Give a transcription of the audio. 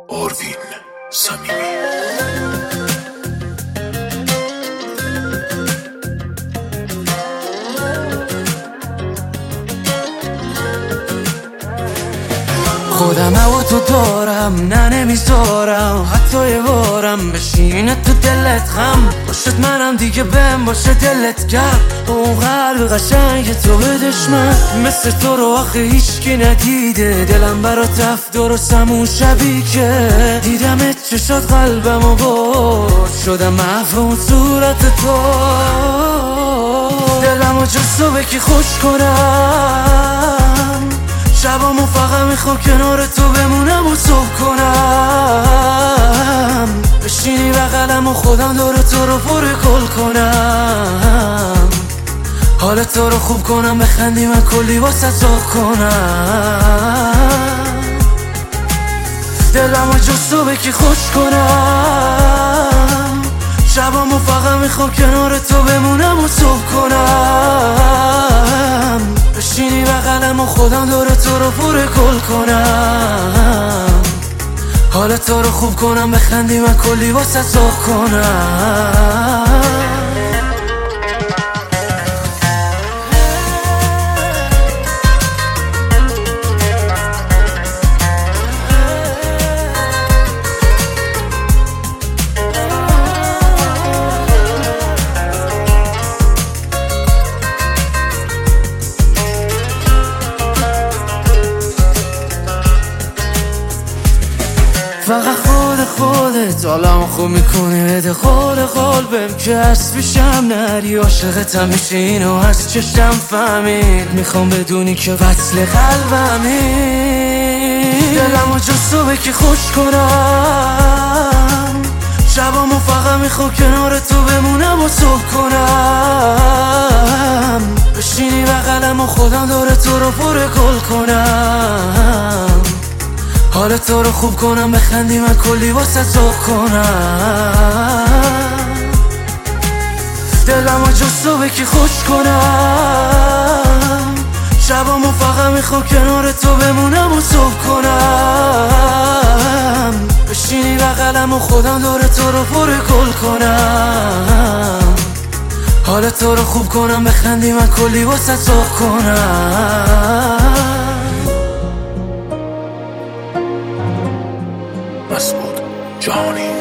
آروین صمیمی. خودم و تو دارم، نه نمیذارم حتی یه بارم بشینه تو دلت غم باشد، منم دیگه بهم باشه دلت گرم. اون قلب قشنگ تو به دشمن مثل تو رو آخه هیچکی ندیده. دلم برات رفت درستم اون شبی که دیدمت چشات قلبم و برد، شدم محو اون صورت تو. دلم و جز تو بکی خوش کنم، شبامو فقط میخوام کنار تو بمونم و صبح کنم، بشینی بغلم و خودم دور تو رو پر گل کنم، حال تو رو خوب کنم، بخندی من کلی واسه ذوق کنم. دلم و جز تو بکی خوش کنم، شبامو فقط میخوام کنار تو بمونم و صبح کنم، بشینی بغلم و خودم دور تو رو پر گل کنم، حال تو رو خوب کنم، بخندی من کلی واسه ذوق کنم. فقط خودت حالمو خوب میکنی، بده خال قلبم که هست پیشم نری، عاشقتم میشه اینو از چشم فهمید، میخوام بدونی که وصل قلبمی. دلم و جز تو بکی خوش کنم، شبامو فقط میخوام کنار تو بمونم و صبح کنم، بشینی بغلم و خودم دور تو رو پر گل کنم، حال تو رو خوب کنم، بخندی من کلی واسه ذوق کنم. دلم و جز تو بکی خوش کنم، شبامو فقط میخوام کنار تو بمونم و صبح کنم، بشینی بغلم و خودم دور تو رو پر گل کنم، حال تو رو خوب کنم، بخندی من کلی واسه ذوق کنم. مسعود جهانی.